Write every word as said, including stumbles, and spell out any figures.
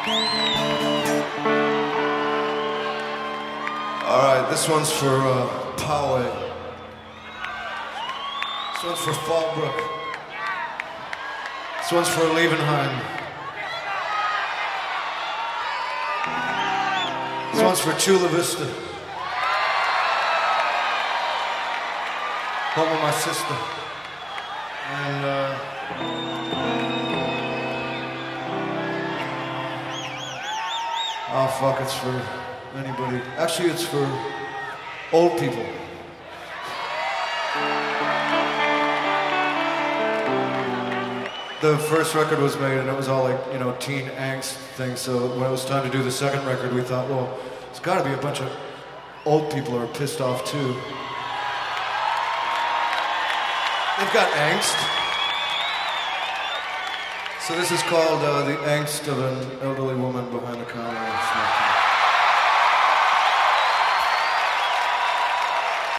All right, this one's for uh, Poway. This one's for Fallbrook. This one's for Liebenheim. This one's for Chula Vista. Home of my sister. And uh, oh fuck, it's for anybody. Actually, it's for old people. The first record was made and it was all like, you know, teen angst things. So when it was time to do the second record, we thought, well, there's got to be a bunch of old people who are pissed off too. They've got angst. So this is called uh, The Angst of an Elderly Woman Behind the Counter.